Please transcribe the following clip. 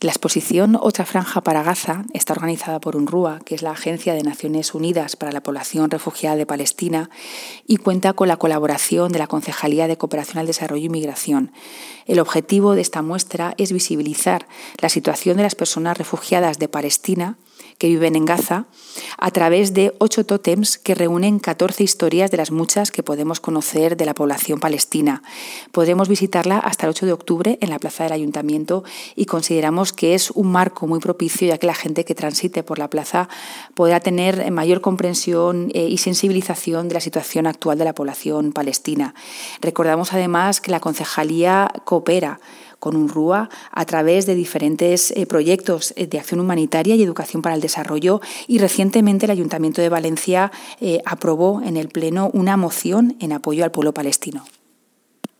La exposición Otra franja para Gaza está organizada por UNRWA, que es la Agencia de Naciones Unidas para la Población Refugiada de Palestina, y cuenta con la colaboración de la Concejalía de Cooperación al Desarrollo y Migración. El objetivo de esta muestra es visibilizar la situación de las personas refugiadas de Palestina que viven en Gaza a través de 8 tótems que reúnen 14 historias de las muchas que podemos conocer de la población palestina. Podremos visitarla hasta el 8 de octubre en la plaza del Ayuntamiento y consideramos que es un marco muy propicio, ya que la gente que transite por la plaza podrá tener mayor comprensión y sensibilización de la situación actual de la población palestina. Recordamos además que la Concejalía coopera con UNRWA a través de diferentes proyectos de acción humanitaria y educación para el desarrollo, y recientemente el Ayuntamiento de Valencia aprobó en el Pleno una moción en apoyo al pueblo palestino.